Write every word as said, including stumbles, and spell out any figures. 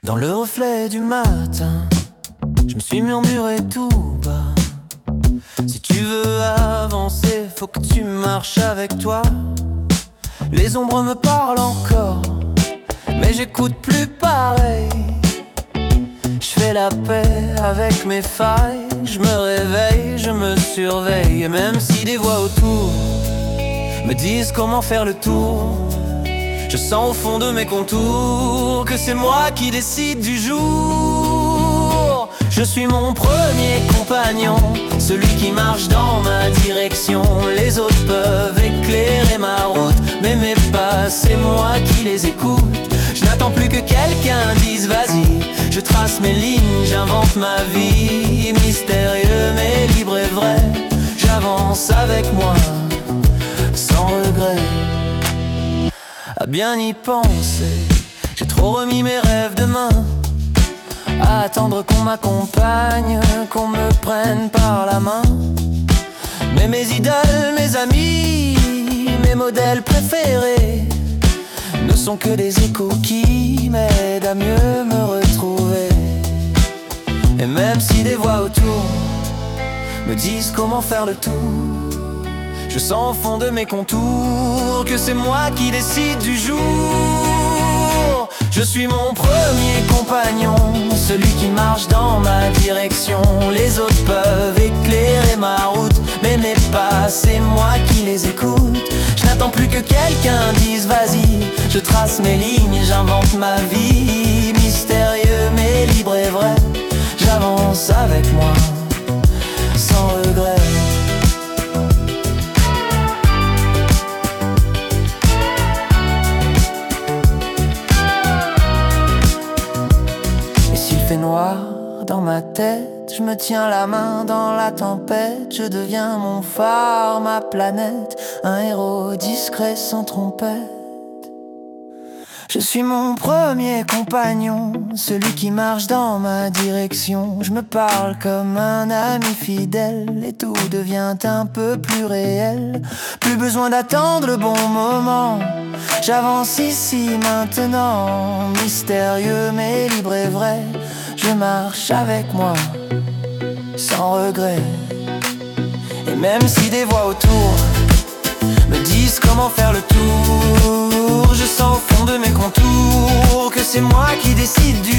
Dans le reflet du matin, je me suis murmuré tout bas: si tu veux avancer, faut que tu marches avec toi. Les ombres me parlent encore, mais j'écoute plus pareil. Je fais la paix avec mes failles, je me réveille, je me surveille. Et même si des voix autour me disent comment faire le tour, je sens au fond de mes contours que c'est moi qui décide du jour. Je suis mon premier compagnon, celui qui marche dans ma direction. Les autres peuvent éclairer ma route, mais mes pas, c'est moi qui les écoute. Je n'attends plus que quelqu'un dise vas-y. Je trace mes lignes, j'invente ma vie. Mystérieux mais libre et vrai, j'avance avec moi, sans regret. À bien y penser, j'ai trop remis mes rêves de main, à attendre qu'on m'accompagne, qu'on me prenne par la main. Mais mes idoles, mes amis, mes modèles préférés ne sont que des échos qui m'aident à mieux me retrouver. Et même si des voix autour me disent comment faire le tour, je sens au fond de mes contours que c'est moi qui décide du jour. Je suis mon premier compagnon, celui qui marche dans ma direction. Les autres peuvent éclairer ma route, mais mes pas, c'est moi qui les écoute. Je n'attends plus que quelqu'un dise vas-y. Je trace mes lignes, j'invente ma vie. Mystérieux mais libre et vrai, j'avance avec moi, sans regret. Noir dans ma tête, je me tiens la main dans la tempête. Je deviens mon phare, ma planète, un héros discret sans trompette. Je suis mon premier compagnon, celui qui marche dans ma direction. Je me parle comme un ami fidèle, et tout devient un peu plus réel. Plus besoin d'attendre le bon moment, j'avance ici maintenant. Mystérieux mais libre et vrai, je marche avec moi, sans regret. Et même si des voix autour me disent comment faire le tour, je sens au fond de mes contours que c'est moi qui décide du